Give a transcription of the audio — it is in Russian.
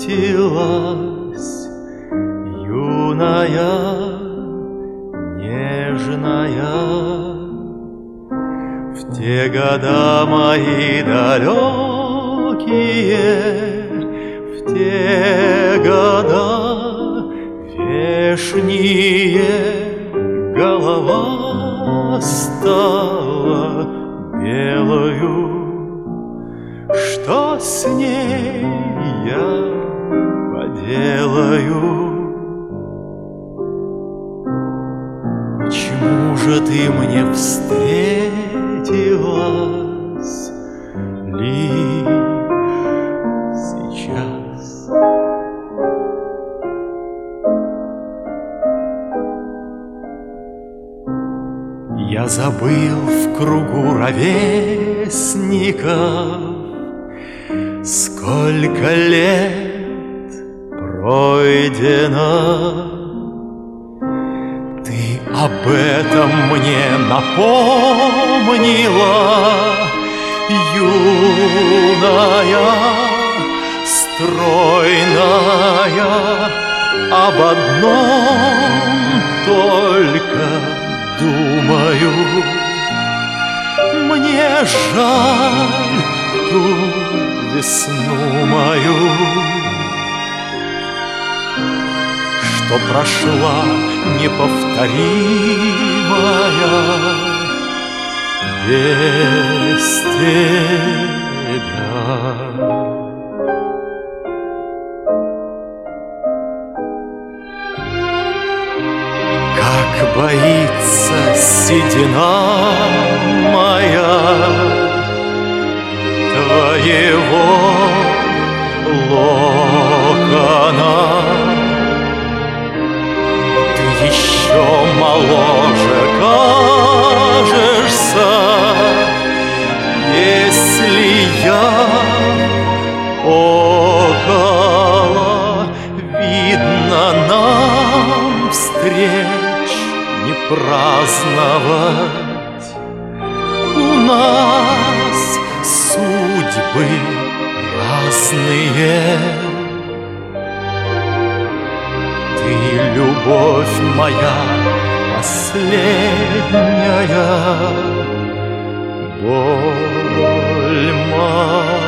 встретилась, юная, нежная, в те года мои далекие, в те года вешние. Голова стала белою, что с ней я поделаю? Почему же ты мне встретилась лишь сейчас? Я забыл в кругу ровесников, сколько лет пройдено. Ты об этом мне напомнила, юная, стройная, об одном только думаю. Мне жаль ту весну мою, что прошла неповторимая без тебя. Как боится седина моя твоего локона. Ты еще моложе кажешься, если я около. Видно, нам встреч не праздновать. У нас судьбы разные. Ты, любовь моя последняя, боль моя.